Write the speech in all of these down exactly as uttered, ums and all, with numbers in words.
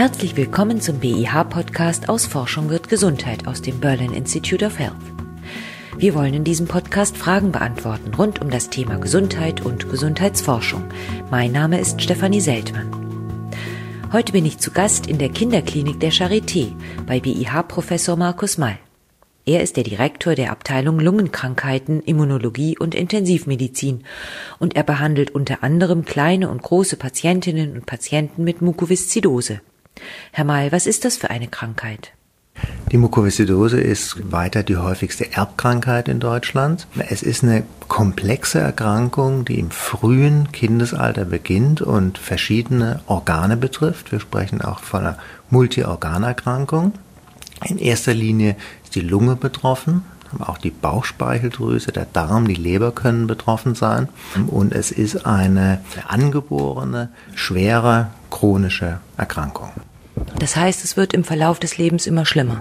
Herzlich willkommen zum B I H-Podcast aus Forschung wird Gesundheit aus dem Berlin Institute of Health. Wir wollen in diesem Podcast Fragen beantworten rund um das Thema Gesundheit und Gesundheitsforschung. Mein Name ist Stefanie Seltmann. Heute bin ich zu Gast in der Kinderklinik der Charité bei B I H-Professor Markus Mall. Er ist der Direktor der Abteilung Lungenkrankheiten, Immunologie und Intensivmedizin und er behandelt unter anderem kleine und große Patientinnen und Patienten mit Mukoviszidose. Herr Mall, was ist das für eine Krankheit? Die Mukoviszidose ist weiter die häufigste Erbkrankheit in Deutschland. Es ist eine komplexe Erkrankung, die im frühen Kindesalter beginnt und verschiedene Organe betrifft. Wir sprechen auch von einer Multiorganerkrankung. In erster Linie ist die Lunge betroffen, aber auch die Bauchspeicheldrüse, der Darm, die Leber können betroffen sein. Und es ist eine angeborene, schwere, chronische Erkrankung. Das heißt, es wird im Verlauf des Lebens immer schlimmer?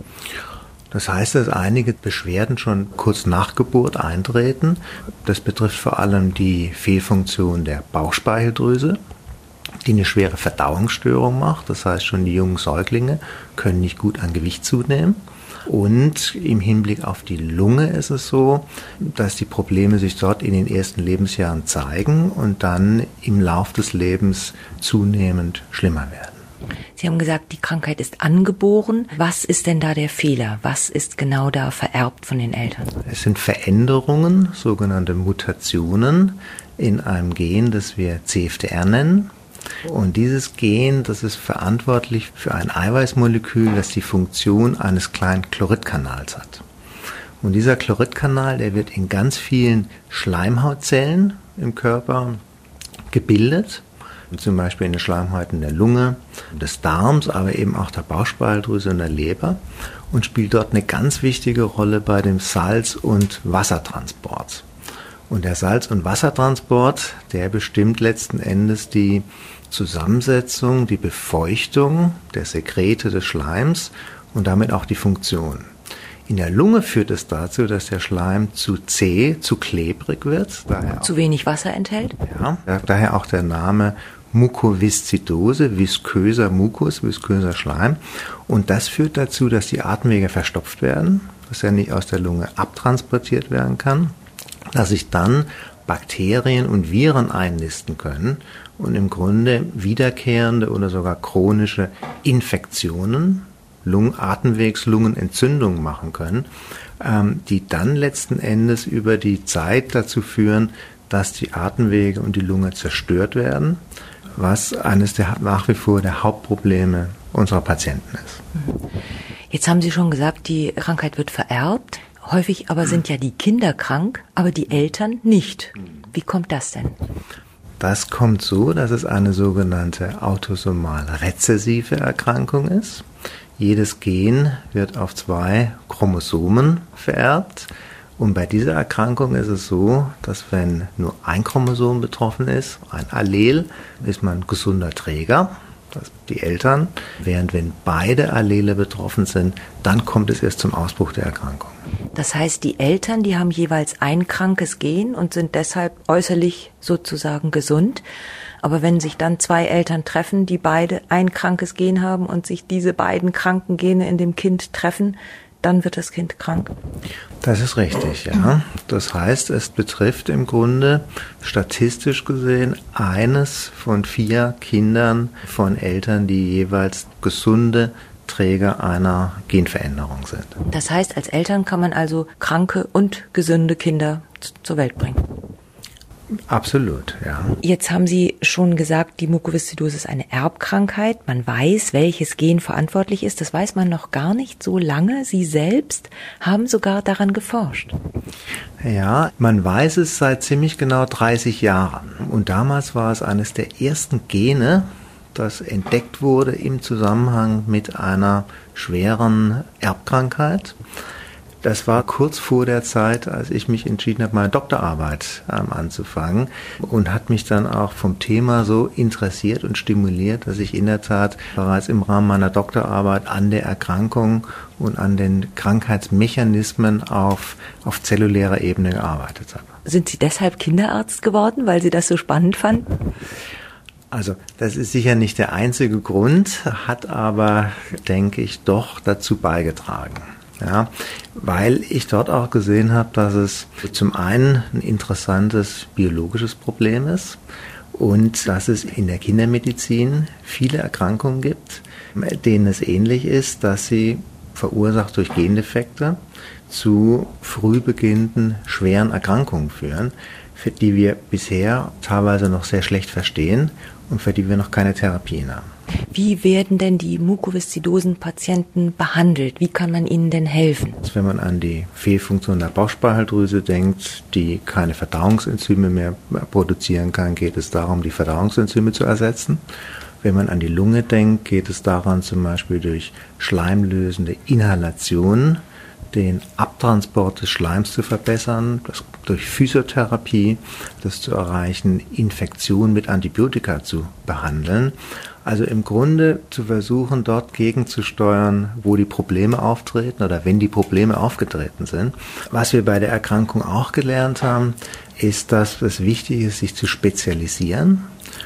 Das heißt, dass einige Beschwerden schon kurz nach Geburt eintreten. Das betrifft vor allem die Fehlfunktion der Bauchspeicheldrüse, die eine schwere Verdauungsstörung macht. Das heißt, schon die jungen Säuglinge können nicht gut an Gewicht zunehmen. Und im Hinblick auf die Lunge ist es so, dass die Probleme sich dort in den ersten Lebensjahren zeigen und dann im Lauf des Lebens zunehmend schlimmer werden. Sie haben gesagt, die Krankheit ist angeboren. Was ist denn da der Fehler? Was ist genau da vererbt von den Eltern? Es sind Veränderungen, sogenannte Mutationen in einem Gen, das wir C F T R nennen. Und dieses Gen, das ist verantwortlich für ein Eiweißmolekül, das die Funktion eines kleinen Chloridkanals hat. Und dieser Chloridkanal, der wird in ganz vielen Schleimhautzellen im Körper gebildet, zum Beispiel in den Schleimhäuten der Lunge, des Darms, aber eben auch der Bauchspeicheldrüse und der Leber und spielt dort eine ganz wichtige Rolle bei dem Salz- und Wassertransport. Und der Salz- und Wassertransport, der bestimmt letzten Endes die Zusammensetzung, die Befeuchtung der Sekrete des Schleims und damit auch die Funktion. In der Lunge führt es dazu, dass der Schleim zu zäh, zu klebrig wird. Daher zu wenig Wasser enthält? Ja, daher auch der Name Mukoviszidose, visköser Mukus, visköser Schleim. Und das führt dazu, dass die Atemwege verstopft werden, dass er nicht aus der Lunge abtransportiert werden kann, dass sich dann Bakterien und Viren einnisten können und im Grunde wiederkehrende oder sogar chronische Infektionen, Lungen, Atemwegslungenentzündungen machen können, ähm, die dann letzten Endes über die Zeit dazu führen, dass die Atemwege und die Lunge zerstört werden, was eines der nach wie vor der Hauptprobleme unserer Patienten ist. Jetzt haben Sie schon gesagt, die Krankheit wird vererbt. Häufig aber sind ja die Kinder krank, aber die Eltern nicht. Wie kommt das denn? Das kommt so, dass es eine sogenannte autosomal rezessive Erkrankung ist. Jedes Gen wird auf zwei Chromosomen vererbt. Und bei dieser Erkrankung ist es so, dass wenn nur ein Chromosom betroffen ist, ein Allel, ist man gesunder Träger, das die Eltern. Während wenn beide Allele betroffen sind, dann kommt es erst zum Ausbruch der Erkrankung. Das heißt, die Eltern, die haben jeweils ein krankes Gen und sind deshalb äußerlich sozusagen gesund. Aber wenn sich dann zwei Eltern treffen, die beide ein krankes Gen haben und sich diese beiden kranken Gene in dem Kind treffen, dann wird das Kind krank. Das ist richtig, ja. Das heißt, es betrifft im Grunde statistisch gesehen eines von vier Kindern von Eltern, die jeweils gesunde Träger einer Genveränderung sind. Das heißt, als Eltern kann man also kranke und gesunde Kinder zur Welt bringen. Absolut, ja. Jetzt haben Sie schon gesagt, die Mukoviszidose ist eine Erbkrankheit. Man weiß, welches Gen verantwortlich ist. Das weiß man noch gar nicht so lange. Sie selbst haben sogar daran geforscht. Ja, man weiß es seit ziemlich genau dreißig Jahren. Und damals war es eines der ersten Gene, das entdeckt wurde im Zusammenhang mit einer schweren Erbkrankheit. Das war kurz vor der Zeit, als ich mich entschieden habe, meine Doktorarbeit ähm, anzufangen und hat mich dann auch vom Thema so interessiert und stimuliert, dass ich in der Tat bereits im Rahmen meiner Doktorarbeit an der Erkrankung und an den Krankheitsmechanismen auf, auf zellulärer Ebene gearbeitet habe. Sind Sie deshalb Kinderarzt geworden, weil Sie das so spannend fanden? Also das ist sicher nicht der einzige Grund, hat aber, denke ich, doch dazu beigetragen. Ja, weil ich dort auch gesehen habe, dass es zum einen ein interessantes biologisches Problem ist und dass es in der Kindermedizin viele Erkrankungen gibt, denen es ähnlich ist, dass sie verursacht durch Gendefekte zu früh beginnenden schweren Erkrankungen führen, für die wir bisher teilweise noch sehr schlecht verstehen und für die wir noch keine Therapien haben. Wie werden denn die Mukoviszidosen-Patienten behandelt? Wie kann man ihnen denn helfen? Wenn man an die Fehlfunktion der Bauchspeicheldrüse denkt, die keine Verdauungsenzyme mehr produzieren kann, geht es darum, die Verdauungsenzyme zu ersetzen. Wenn man an die Lunge denkt, geht es daran, zum Beispiel durch schleimlösende Inhalation den Abtransport des Schleims zu verbessern, das durch Physiotherapie das zu erreichen, Infektionen mit Antibiotika zu behandeln. Also im Grunde zu versuchen, dort gegenzusteuern, wo die Probleme auftreten oder wenn die Probleme aufgetreten sind. Was wir bei der Erkrankung auch gelernt haben, ist, dass es wichtig ist, sich zu spezialisieren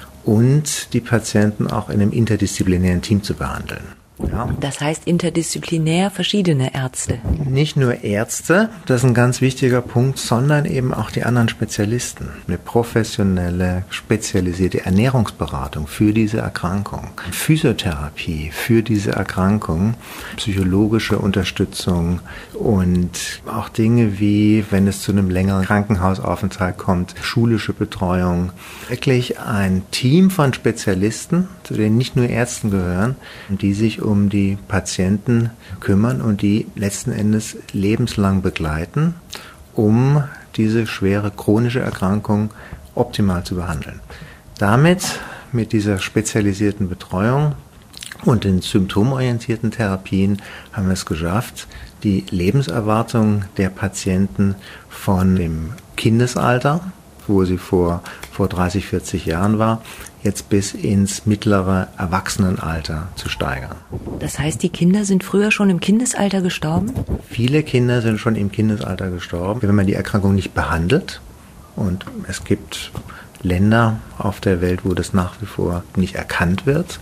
und die Patienten auch in einem interdisziplinären Team zu behandeln. Ja. Das heißt interdisziplinär verschiedene Ärzte. Nicht nur Ärzte, das ist ein ganz wichtiger Punkt, sondern eben auch die anderen Spezialisten. Eine professionelle, spezialisierte Ernährungsberatung für diese Erkrankung, Physiotherapie für diese Erkrankung, psychologische Unterstützung und auch Dinge wie, wenn es zu einem längeren Krankenhausaufenthalt kommt, schulische Betreuung. Wirklich ein Team von Spezialisten, zu denen nicht nur Ärzten gehören, die sich um um die Patienten kümmern und die letzten Endes lebenslang begleiten, um diese schwere chronische Erkrankung optimal zu behandeln. Damit, mit dieser spezialisierten Betreuung und den symptomorientierten Therapien, haben wir es geschafft, die Lebenserwartung der Patienten von dem Kindesalter, wo sie vor, vor dreißig, vierzig Jahren war, jetzt bis ins mittlere Erwachsenenalter zu steigern. Das heißt, die Kinder sind früher schon im Kindesalter gestorben? Viele Kinder sind schon im Kindesalter gestorben, wenn man die Erkrankung nicht behandelt. Und es gibt Länder auf der Welt, wo das nach wie vor nicht erkannt wird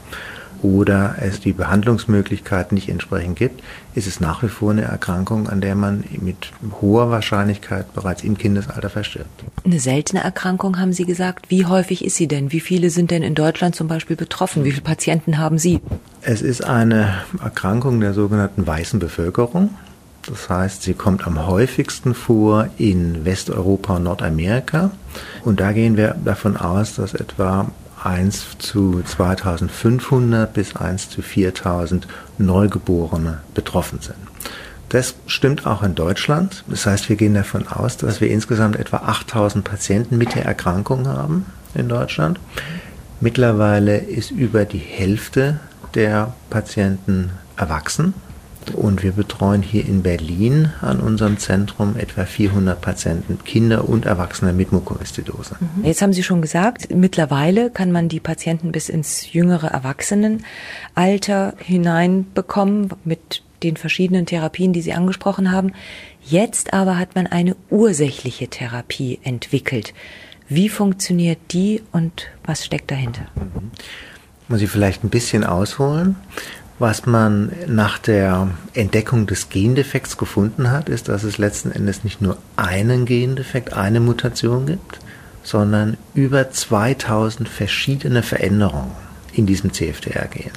oder es die Behandlungsmöglichkeiten nicht entsprechend gibt, ist es nach wie vor eine Erkrankung, an der man mit hoher Wahrscheinlichkeit bereits im Kindesalter verstirbt. Eine seltene Erkrankung, haben Sie gesagt. Wie häufig ist sie denn? Wie viele sind denn in Deutschland zum Beispiel betroffen? Wie viele Patienten haben Sie? Es ist eine Erkrankung der sogenannten weißen Bevölkerung. Das heißt, sie kommt am häufigsten vor in Westeuropa und Nordamerika. Und da gehen wir davon aus, dass etwa eins zu zweitausendfünfhundert bis eins zu viertausend Neugeborene betroffen sind. Das stimmt auch in Deutschland. Das heißt, wir gehen davon aus, dass wir insgesamt etwa achttausend Patienten mit der Erkrankung haben in Deutschland. Mittlerweile ist über die Hälfte der Patienten erwachsen. Und wir betreuen hier in Berlin an unserem Zentrum etwa vierhundert Patienten, Kinder und Erwachsene mit Mukoviszidose. Jetzt haben Sie schon gesagt, mittlerweile kann man die Patienten bis ins jüngere Erwachsenenalter hineinbekommen mit den verschiedenen Therapien, die Sie angesprochen haben. Jetzt aber hat man eine ursächliche Therapie entwickelt. Wie funktioniert die und was steckt dahinter? Mhm. Muss ich vielleicht ein bisschen ausholen? Was man nach der Entdeckung des Gendefekts gefunden hat, ist, dass es letzten Endes nicht nur einen Gendefekt, eine Mutation gibt, sondern über zweitausend verschiedene Veränderungen in diesem C F T R-Gen.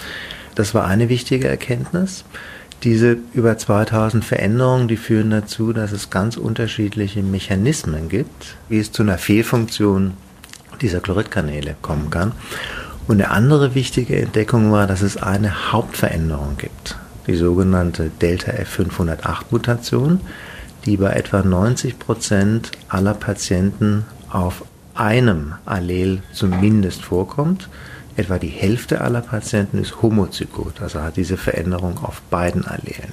Das war eine wichtige Erkenntnis. Diese über zweitausend Veränderungen, die führen dazu, dass es ganz unterschiedliche Mechanismen gibt, wie es zu einer Fehlfunktion dieser Chloridkanäle kommen kann. Und eine andere wichtige Entdeckung war, dass es eine Hauptveränderung gibt, die sogenannte Delta F fünfhundertacht Mutation, die bei etwa neunzig Prozent aller Patienten auf einem Allel zumindest vorkommt. Etwa die Hälfte aller Patienten ist homozygot, also hat diese Veränderung auf beiden Allelen.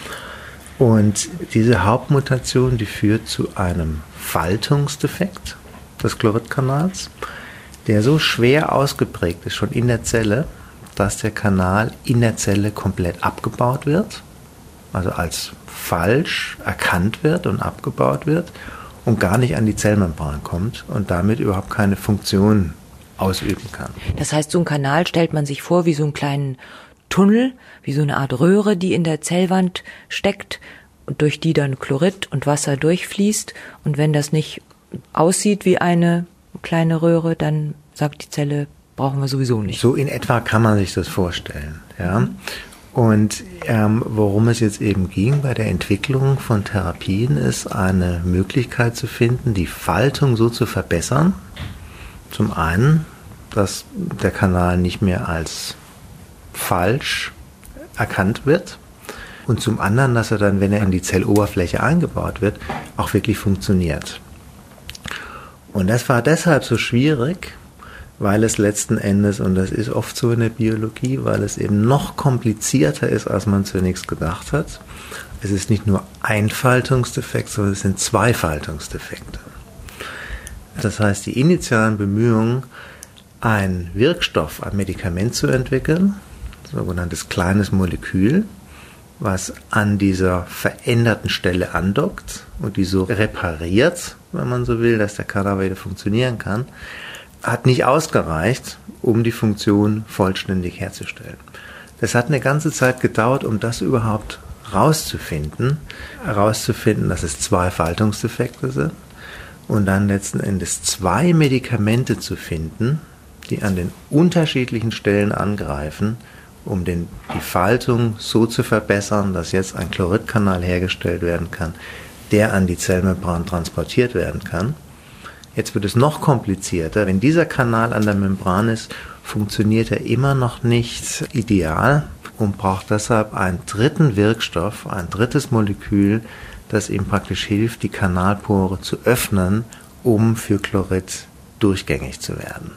Und diese Hauptmutation, die führt zu einem Faltungsdefekt des Chloridkanals, der so schwer ausgeprägt ist, schon in der Zelle, dass der Kanal in der Zelle komplett abgebaut wird, also als falsch erkannt wird und abgebaut wird und gar nicht an die Zellmembran kommt und damit überhaupt keine Funktion ausüben kann. Das heißt, so ein Kanal stellt man sich vor wie so einen kleinen Tunnel, wie so eine Art Röhre, die in der Zellwand steckt und durch die dann Chlorid und Wasser durchfließt. Und wenn das nicht aussieht wie eine kleine Röhre, dann sagt die Zelle, brauchen wir sowieso nicht. So in etwa kann man sich das vorstellen, ja. Und ähm, worum es jetzt eben ging bei der Entwicklung von Therapien, ist eine Möglichkeit zu finden, die Faltung so zu verbessern. Zum einen, dass der Kanal nicht mehr als falsch erkannt wird. Und zum anderen, dass er dann, wenn er in die Zelloberfläche eingebaut wird, auch wirklich funktioniert. Und das war deshalb so schwierig, weil es letzten Endes, und das ist oft so in der Biologie, weil es eben noch komplizierter ist, als man zunächst gedacht hat. Es ist nicht nur ein Faltungsdefekt, sondern es sind zwei Faltungsdefekte. Das heißt, die initialen Bemühungen, einen Wirkstoff, ein Medikament zu entwickeln, sogenanntes kleines Molekül, was an dieser veränderten Stelle andockt und die so repariert, wenn man so will, dass der Kanal wieder funktionieren kann, hat nicht ausgereicht, um die Funktion vollständig herzustellen. Das hat eine ganze Zeit gedauert, um das überhaupt rauszufinden, herauszufinden, dass es zwei Faltungsdefekte sind und dann letzten Endes zwei Medikamente zu finden, die an den unterschiedlichen Stellen angreifen, um den, die Faltung so zu verbessern, dass jetzt ein Chloridkanal hergestellt werden kann, der an die Zellmembran transportiert werden kann. Jetzt wird es noch komplizierter. Wenn dieser Kanal an der Membran ist, funktioniert er immer noch nicht ideal und braucht deshalb einen dritten Wirkstoff, ein drittes Molekül, das ihm praktisch hilft, die Kanalpore zu öffnen, um für Chlorid durchgängig zu werden.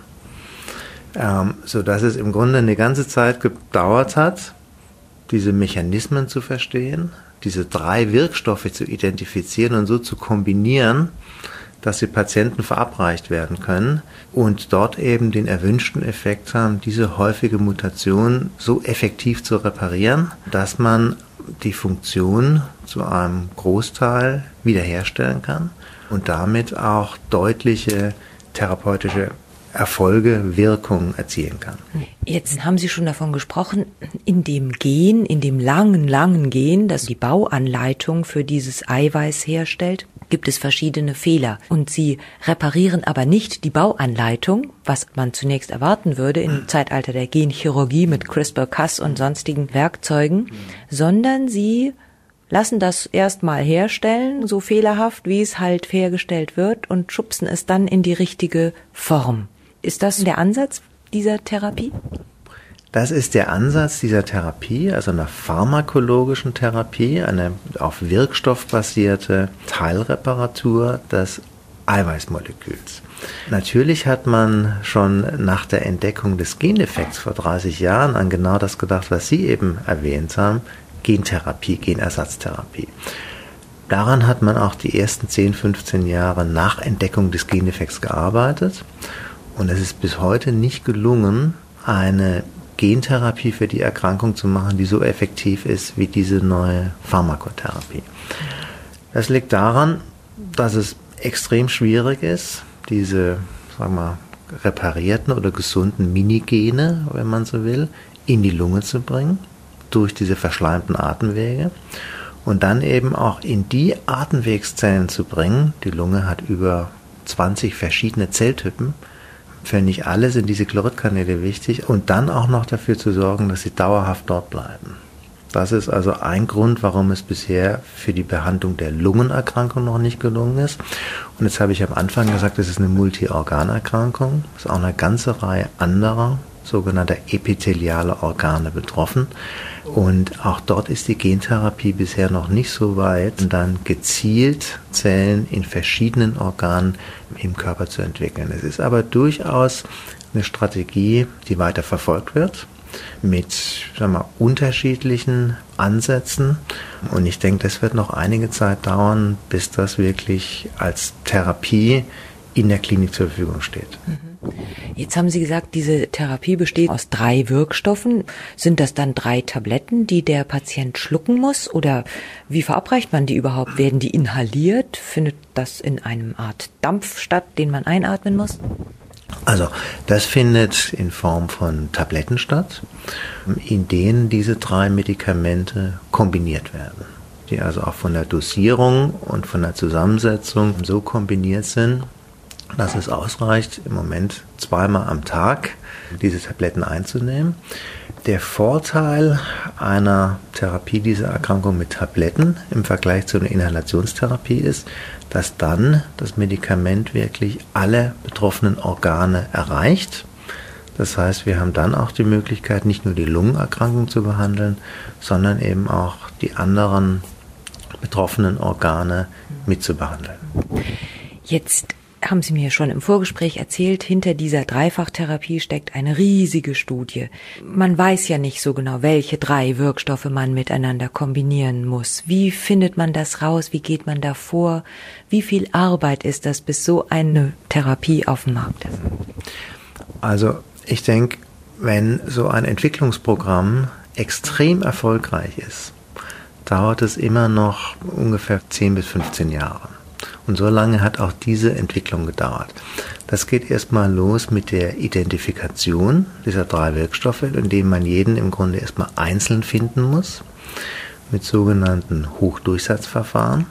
Ähm, sodass es im Grunde eine ganze Zeit gedauert hat, diese Mechanismen zu verstehen, diese drei Wirkstoffe zu identifizieren und so zu kombinieren, dass sie Patienten verabreicht werden können und dort eben den erwünschten Effekt haben, diese häufige Mutation so effektiv zu reparieren, dass man die Funktion zu einem Großteil wiederherstellen kann und damit auch deutliche therapeutische Erfolge, Wirkungen erzielen kann. Jetzt haben Sie schon davon gesprochen, in dem Gen, in dem langen, langen Gen, das die Bauanleitung für dieses Eiweiß herstellt, gibt es verschiedene Fehler. Und Sie reparieren aber nicht die Bauanleitung, was man zunächst erwarten würde im Zeitalter der Genchirurgie mit CRISPR-Cas und sonstigen Werkzeugen, sondern Sie lassen das erstmal herstellen, so fehlerhaft, wie es halt hergestellt wird, und schubsen es dann in die richtige Form. Ist das der Ansatz dieser Therapie? Das ist der Ansatz dieser Therapie, also einer pharmakologischen Therapie, eine auf Wirkstoff basierte Teilreparatur des Eiweißmoleküls. Natürlich hat man schon nach der Entdeckung des Gendefekts vor dreißig Jahren an genau das gedacht, was Sie eben erwähnt haben, Gentherapie, Genersatztherapie. Daran hat man auch die ersten zehn, fünfzehn Jahre nach Entdeckung des Gendefekts gearbeitet. Und es ist bis heute nicht gelungen, eine Gentherapie für die Erkrankung zu machen, die so effektiv ist wie diese neue Pharmakotherapie. Das liegt daran, dass es extrem schwierig ist, diese, sagen wir mal, reparierten oder gesunden Minigene, wenn man so will, in die Lunge zu bringen, durch diese verschleimten Atemwege und dann eben auch in die Atemwegszellen zu bringen. Die Lunge hat über zwanzig verschiedene Zelltypen. Für nicht alle sind diese Chloridkanäle wichtig und dann auch noch dafür zu sorgen, dass sie dauerhaft dort bleiben. Das ist also ein Grund, warum es bisher für die Behandlung der Lungenerkrankung noch nicht gelungen ist. Und jetzt habe ich am Anfang gesagt, es ist eine Multiorganerkrankung. Es ist auch eine ganze Reihe anderer sogenannter epitheliale Organe betroffen. Und auch dort ist die Gentherapie bisher noch nicht so weit, dann gezielt Zellen in verschiedenen Organen im Körper zu entwickeln. Es ist aber durchaus eine Strategie, die weiter verfolgt wird, mit, sagen wir mal, unterschiedlichen Ansätzen. Und ich denke, das wird noch einige Zeit dauern, bis das wirklich als Therapie in der Klinik zur Verfügung steht. Jetzt haben Sie gesagt, diese Therapie besteht aus drei Wirkstoffen. Sind das dann drei Tabletten, die der Patient schlucken muss? Oder wie verabreicht man die überhaupt? Werden die inhaliert? Findet das in einem Art Dampf statt, den man einatmen muss? Also das findet in Form von Tabletten statt, in denen diese drei Medikamente kombiniert werden, die also auch von der Dosierung und von der Zusammensetzung so kombiniert sind, dass es ausreicht, im Moment zweimal am Tag diese Tabletten einzunehmen. Der Vorteil einer Therapie dieser Erkrankung mit Tabletten im Vergleich zu einer Inhalationstherapie ist, dass dann das Medikament wirklich alle betroffenen Organe erreicht. Das heißt, wir haben dann auch die Möglichkeit, nicht nur die Lungenerkrankung zu behandeln, sondern eben auch die anderen betroffenen Organe mitzubehandeln. Jetzt haben Sie mir schon im Vorgespräch erzählt, hinter dieser Dreifachtherapie steckt eine riesige Studie. Man weiß ja nicht so genau, welche drei Wirkstoffe man miteinander kombinieren muss. Wie findet man das raus? Wie geht man da vor? Wie viel Arbeit ist das, bis so eine Therapie auf dem Markt ist? Also ich denke, wenn so ein Entwicklungsprogramm extrem erfolgreich ist, dauert es immer noch ungefähr zehn bis fünfzehn Jahre. Und so lange hat auch diese Entwicklung gedauert. Das geht erstmal los mit der Identifikation dieser drei Wirkstoffe, indem man jeden im Grunde erstmal einzeln finden muss, mit sogenannten Hochdurchsatzverfahren.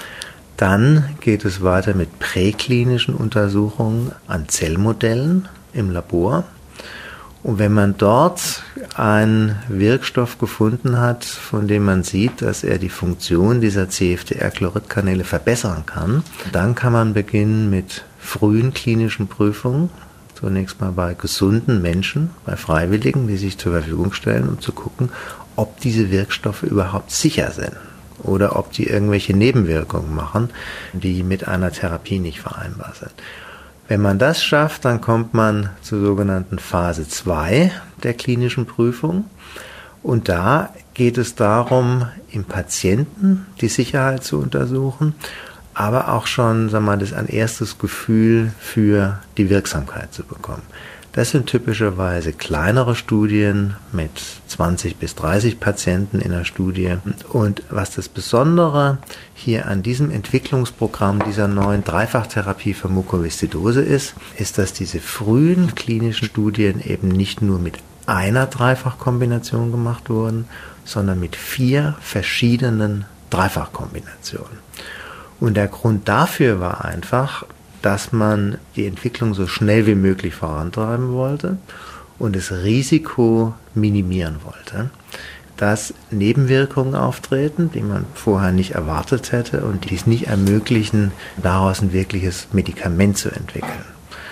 Dann geht es weiter mit präklinischen Untersuchungen an Zellmodellen im Labor. Und wenn man dort einen Wirkstoff gefunden hat, von dem man sieht, dass er die Funktion dieser C F T R-Chloridkanäle verbessern kann, dann kann man beginnen mit frühen klinischen Prüfungen, zunächst mal bei gesunden Menschen, bei Freiwilligen, die sich zur Verfügung stellen, um zu gucken, ob diese Wirkstoffe überhaupt sicher sind oder ob die irgendwelche Nebenwirkungen machen, die mit einer Therapie nicht vereinbar sind. Wenn man das schafft, dann kommt man zur sogenannten Phase zwei der klinischen Prüfung. Und da geht es darum, im Patienten die Sicherheit zu untersuchen, aber auch schon, sagen wir mal, das ein erstes Gefühl für die Wirksamkeit zu bekommen. Das sind typischerweise kleinere Studien mit zwanzig bis dreißig Patienten in der Studie. Und was das Besondere hier an diesem Entwicklungsprogramm dieser neuen Dreifachtherapie für Mukoviszidose ist, ist, dass diese frühen klinischen Studien eben nicht nur mit einer Dreifachkombination gemacht wurden, sondern mit vier verschiedenen Dreifachkombinationen. Und der Grund dafür war einfach, dass man die Entwicklung so schnell wie möglich vorantreiben wollte und das Risiko minimieren wollte, dass Nebenwirkungen auftreten, die man vorher nicht erwartet hätte und die es nicht ermöglichen, daraus ein wirkliches Medikament zu entwickeln.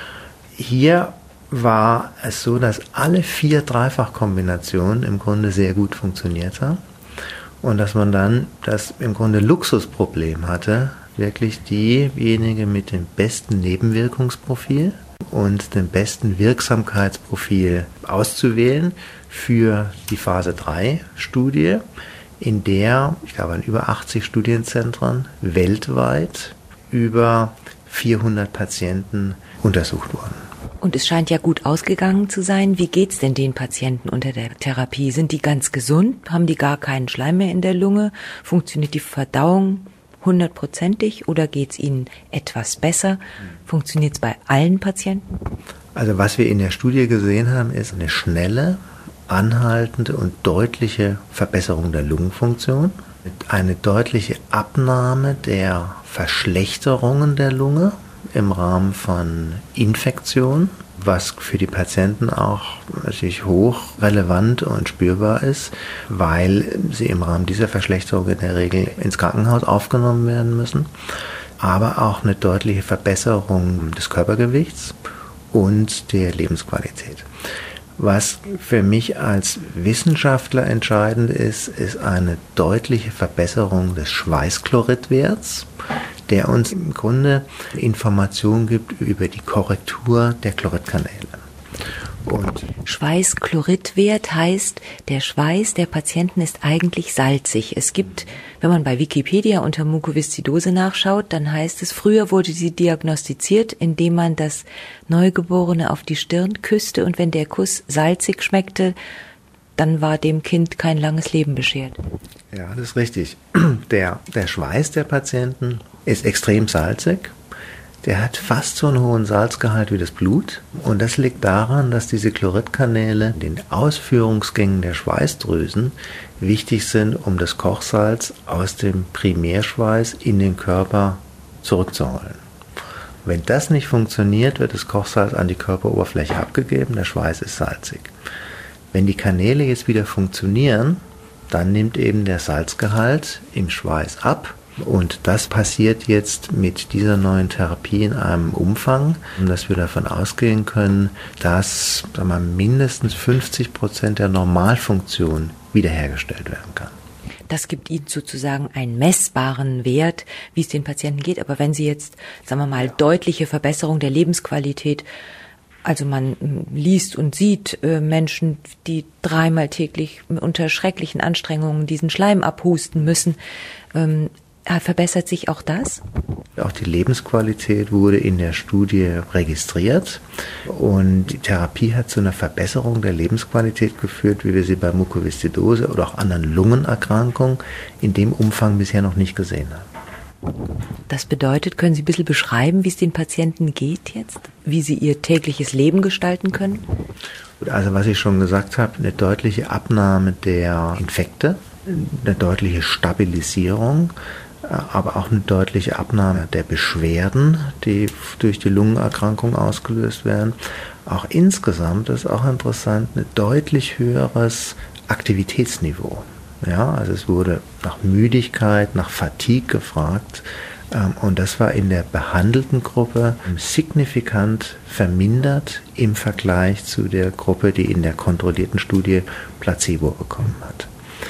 Hier war es so, dass alle vier Dreifachkombinationen im Grunde sehr gut funktioniert haben und dass man dann das im Grunde Luxusproblem hatte, wirklich diejenige mit dem besten Nebenwirkungsprofil und dem besten Wirksamkeitsprofil auszuwählen für die Phase drei Studie, in der, ich glaube, an über achtzig Studienzentren weltweit über vierhundert Patienten untersucht wurden. Und es scheint ja gut ausgegangen zu sein. Wie geht's denn den Patienten unter der Therapie? Sind die ganz gesund? Haben die gar keinen Schleim mehr in der Lunge? Funktioniert die Verdauung hundertprozentig oder geht's ihnen etwas besser? Funktioniert es bei allen Patienten? Also was wir in der Studie gesehen haben, ist eine schnelle, anhaltende und deutliche Verbesserung der Lungenfunktion, eine deutliche Abnahme der Verschlechterungen der Lunge im Rahmen von Infektion, was für die Patienten auch natürlich hoch relevant und spürbar ist, weil sie im Rahmen dieser Verschlechterung in der Regel ins Krankenhaus aufgenommen werden müssen, aber auch eine deutliche Verbesserung des Körpergewichts und der Lebensqualität. Was für mich als Wissenschaftler entscheidend ist, ist eine deutliche Verbesserung des Schweißchloridwerts, der uns im Grunde Informationen gibt über die Korrektur der Chloridkanäle. Und Schweißchloridwert heißt, der Schweiß der Patienten ist eigentlich salzig. Es gibt, wenn man bei Wikipedia unter Mukoviszidose nachschaut, dann heißt es, früher wurde sie diagnostiziert, indem man das Neugeborene auf die Stirn küsste und wenn der Kuss salzig schmeckte, dann war dem Kind kein langes Leben beschert. Ja, das ist richtig. Der, der Schweiß der Patienten ist extrem salzig. Der hat fast so einen hohen Salzgehalt wie das Blut. Und das liegt daran, dass diese Chloridkanäle in den Ausführungsgängen der Schweißdrüsen wichtig sind, um das Kochsalz aus dem Primärschweiß in den Körper zurückzuholen. Wenn das nicht funktioniert, wird das Kochsalz an die Körperoberfläche abgegeben, der Schweiß ist salzig. Wenn die Kanäle jetzt wieder funktionieren, dann nimmt eben der Salzgehalt im Schweiß ab. Und das passiert jetzt mit dieser neuen Therapie in einem Umfang, dass wir davon ausgehen können, dass sagen wir, mindestens fünfzig Prozent der Normalfunktion wiederhergestellt werden kann. Das gibt Ihnen sozusagen einen messbaren Wert, wie es den Patienten geht. Aber wenn Sie jetzt, sagen wir mal, deutliche Verbesserung der Lebensqualität, also man liest und sieht äh, Menschen, die dreimal täglich unter schrecklichen Anstrengungen diesen Schleim abhusten müssen, ähm, verbessert sich auch das? Auch die Lebensqualität wurde in der Studie registriert und die Therapie hat zu einer Verbesserung der Lebensqualität geführt, wie wir sie bei Mukoviszidose oder auch anderen Lungenerkrankungen in dem Umfang bisher noch nicht gesehen haben. Das bedeutet, können Sie ein bisschen beschreiben, wie es den Patienten geht jetzt? Wie sie ihr tägliches Leben gestalten können? Also was ich schon gesagt habe, eine deutliche Abnahme der Infekte, eine deutliche Stabilisierung, aber auch eine deutliche Abnahme der Beschwerden, die durch die Lungenerkrankung ausgelöst werden. Auch insgesamt ist auch interessant, ein deutlich höheres Aktivitätsniveau. Ja, also es wurde nach Müdigkeit, nach Fatigue gefragt und das war in der behandelten Gruppe signifikant vermindert im Vergleich zu der Gruppe, die in der kontrollierten Studie Placebo bekommen hat.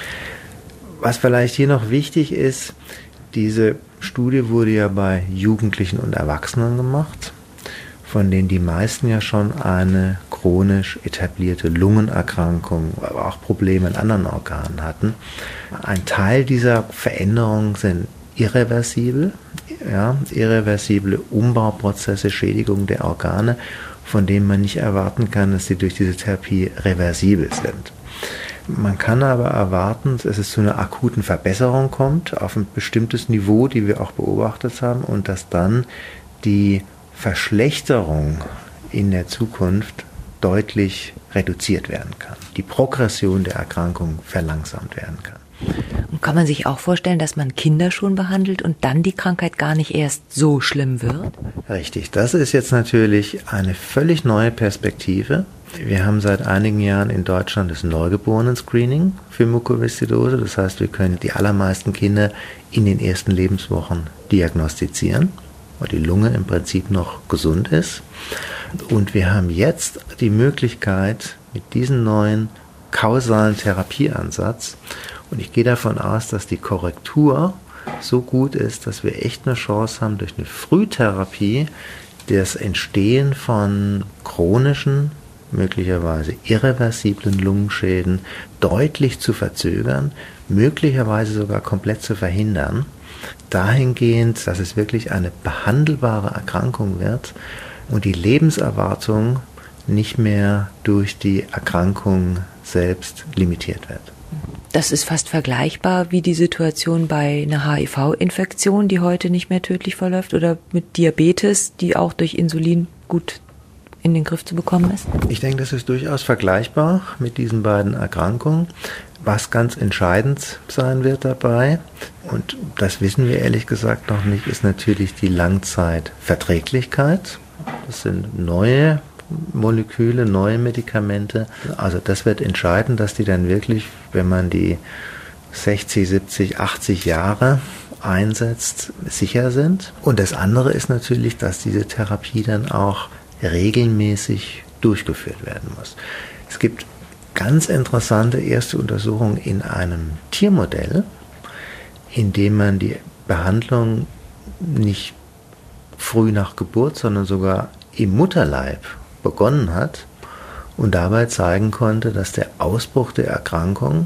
Was vielleicht hier noch wichtig ist, diese Studie wurde ja bei Jugendlichen und Erwachsenen gemacht, von denen die meisten ja schon eine chronisch etablierte Lungenerkrankung, aber auch Probleme in anderen Organen hatten. Ein Teil dieser Veränderungen sind irreversibel, ja, irreversible Umbauprozesse, Schädigung der Organe, von denen man nicht erwarten kann, dass sie durch diese Therapie reversibel sind. Man kann aber erwarten, dass es zu einer akuten Verbesserung kommt, auf ein bestimmtes Niveau, die wir auch beobachtet haben, und dass dann die Verschlechterung in der Zukunft deutlich reduziert werden kann. Die Progression der Erkrankung verlangsamt werden kann. Und kann man sich auch vorstellen, dass man Kinder schon behandelt und dann die Krankheit gar nicht erst so schlimm wird? Richtig, das ist jetzt natürlich eine völlig neue Perspektive. Wir haben seit einigen Jahren in Deutschland das Neugeborenen-Screening für Mukoviszidose. Das heißt, wir können die allermeisten Kinder in den ersten Lebenswochen diagnostizieren, weil die Lunge im Prinzip noch gesund ist. Und wir haben jetzt die Möglichkeit, mit diesem neuen kausalen Therapieansatz, und ich gehe davon aus, dass die Korrektur so gut ist, dass wir echt eine Chance haben, durch eine Frühtherapie das Entstehen von chronischen, möglicherweise irreversiblen Lungenschäden deutlich zu verzögern, möglicherweise sogar komplett zu verhindern, dahingehend, dass es wirklich eine behandelbare Erkrankung wird und die Lebenserwartung nicht mehr durch die Erkrankung selbst limitiert wird. Das ist fast vergleichbar wie die Situation bei einer H I V-Infektion, die heute nicht mehr tödlich verläuft, oder mit Diabetes, die auch durch Insulin gut in den Griff zu bekommen ist? Ich denke, das ist durchaus vergleichbar mit diesen beiden Erkrankungen. Was ganz entscheidend sein wird dabei, und das wissen wir ehrlich gesagt noch nicht, ist natürlich die Langzeitverträglichkeit. Das sind neue Moleküle, neue Medikamente. Also das wird entscheiden, dass die dann wirklich, wenn man die sechzig, siebzig, achtzig Jahre einsetzt, sicher sind. Und das andere ist natürlich, dass diese Therapie dann auch regelmäßig durchgeführt werden muss. Es gibt ganz interessante erste Untersuchungen in einem Tiermodell, in dem man die Behandlung nicht früh nach Geburt, sondern sogar im Mutterleib begonnen hat und dabei zeigen konnte, dass der Ausbruch der Erkrankung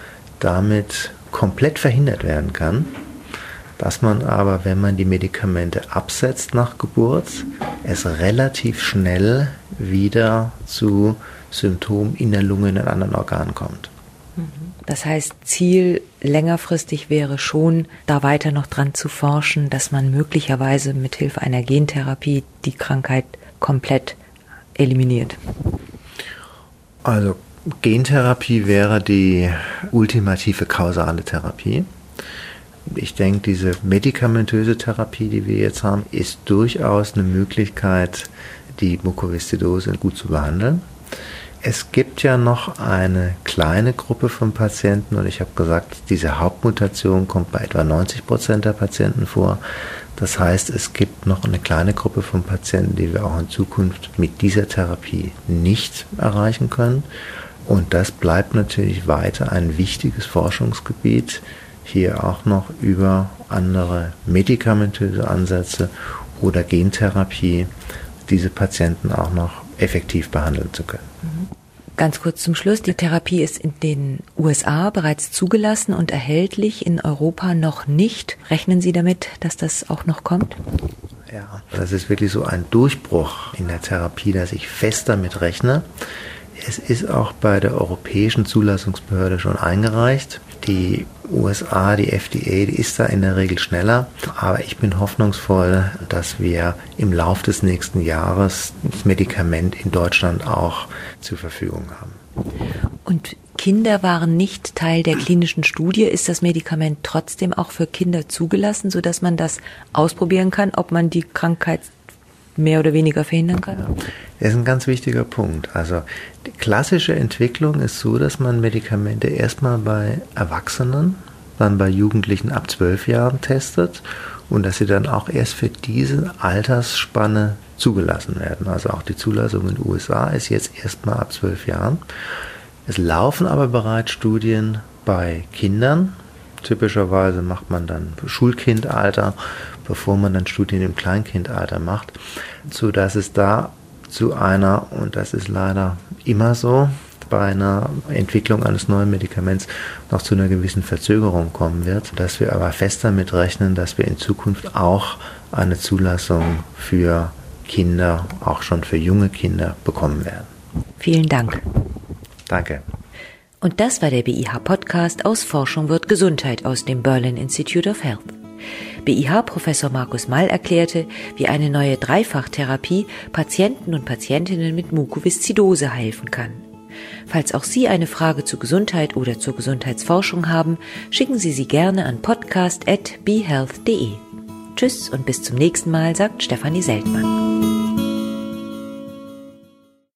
damit komplett verhindert werden kann, dass man aber, wenn man die Medikamente absetzt nach Geburt, es relativ schnell wieder zu Symptomen in der Lunge, in den anderen Organen kommt. Das heißt, Ziel längerfristig wäre schon, da weiter noch dran zu forschen, dass man möglicherweise mithilfe einer Gentherapie die Krankheit komplett eliminiert. Also Gentherapie wäre die ultimative kausale Therapie. Ich denke, diese medikamentöse Therapie, die wir jetzt haben, ist durchaus eine Möglichkeit, die Mukoviszidose gut zu behandeln. Es gibt ja noch eine kleine Gruppe von Patienten und ich habe gesagt, diese Hauptmutation kommt bei etwa neunzig Prozent der Patienten vor. Das heißt, es gibt noch eine kleine Gruppe von Patienten, die wir auch in Zukunft mit dieser Therapie nicht erreichen können. Und das bleibt natürlich weiter ein wichtiges Forschungsgebiet, hier auch noch über andere medikamentöse Ansätze oder Gentherapie diese Patienten auch noch effektiv behandeln zu können. Ganz kurz zum Schluss, die Therapie ist in den U S A bereits zugelassen und erhältlich, in Europa noch nicht. Rechnen Sie damit, dass das auch noch kommt? Ja, das ist wirklich so ein Durchbruch in der Therapie, dass ich fest damit rechne. Es ist auch bei der Europäischen Zulassungsbehörde schon eingereicht. Die U S A, die F D A, die ist da in der Regel schneller. Aber ich bin hoffnungsvoll, dass wir im Lauf des nächsten Jahres das Medikament in Deutschland auch zur Verfügung haben. Und Kinder waren nicht Teil der klinischen Studie. Ist das Medikament trotzdem auch für Kinder zugelassen, sodass man das ausprobieren kann, ob man die Krankheit mehr oder weniger verhindern kann? Das ist ein ganz wichtiger Punkt. Also die klassische Entwicklung ist so, dass man Medikamente erstmal bei Erwachsenen, dann bei Jugendlichen ab zwölf Jahren testet und dass sie dann auch erst für diese Altersspanne zugelassen werden. Also auch die Zulassung in den U S A ist jetzt erstmal ab zwölf Jahren. Es laufen aber bereits Studien bei Kindern. Typischerweise macht man dann Schulkindalter, bevor man dann Studien im Kleinkindalter macht, sodass es da zu einer, und das ist leider immer so, bei einer Entwicklung eines neuen Medikaments noch zu einer gewissen Verzögerung kommen wird, dass wir aber fest damit rechnen, dass wir in Zukunft auch eine Zulassung für Kinder, auch schon für junge Kinder, bekommen werden. Vielen Dank. Danke. Und das war der B I H-Podcast aus Forschung wird Gesundheit aus dem Berlin Institute of Health. B I H-Professor Markus Mall erklärte, wie eine neue Dreifachtherapie Patienten und Patientinnen mit Mukoviszidose helfen kann. Falls auch Sie eine Frage zur Gesundheit oder zur Gesundheitsforschung haben, schicken Sie sie gerne an podcast at b health punkt de. Tschüss und bis zum nächsten Mal, sagt Stefanie Seltmann.